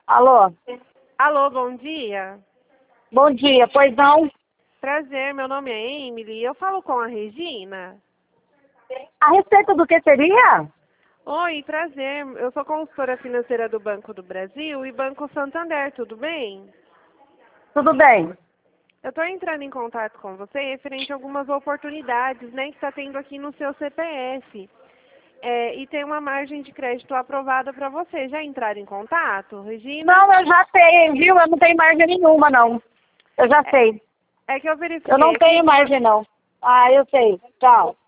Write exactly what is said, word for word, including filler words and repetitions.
Alô? Alô, bom dia. Bom dia, pois não? Prazer, meu nome é Emily. Eu falo com a Regina. A respeito do que seria? Oi, prazer. Eu sou consultora financeira do Banco do Brasil e Banco Santander, tudo bem? Tudo bem. Eu estou entrando em contato com você referente a algumas oportunidades, né, que está tendo aqui no seu C P F. É, e tem uma margem de crédito aprovada para você. Já entraram em contato, Regina? Não, eu já sei, viu? Eu não tenho margem nenhuma, não. Eu já sei. É que eu verifiquei Eu não aqui tenho que margem, não. Ah, eu sei. Tchau.